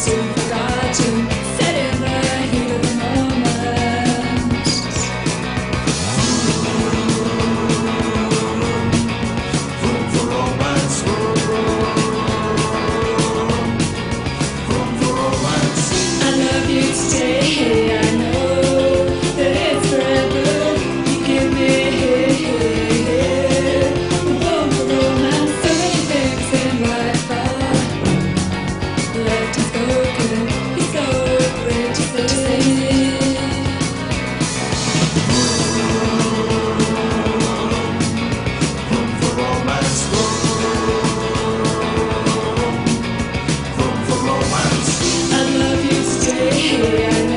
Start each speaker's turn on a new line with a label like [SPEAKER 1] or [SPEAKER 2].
[SPEAKER 1] soon forgotten, set in the heat of the moment.
[SPEAKER 2] Room for romance. Room for romance.
[SPEAKER 1] I love you today, I know that it's forever. You give me room for romance. So many things in life are left unspoken. It's so great to say.
[SPEAKER 2] Room for romance. Room for romance.
[SPEAKER 1] I love you today, I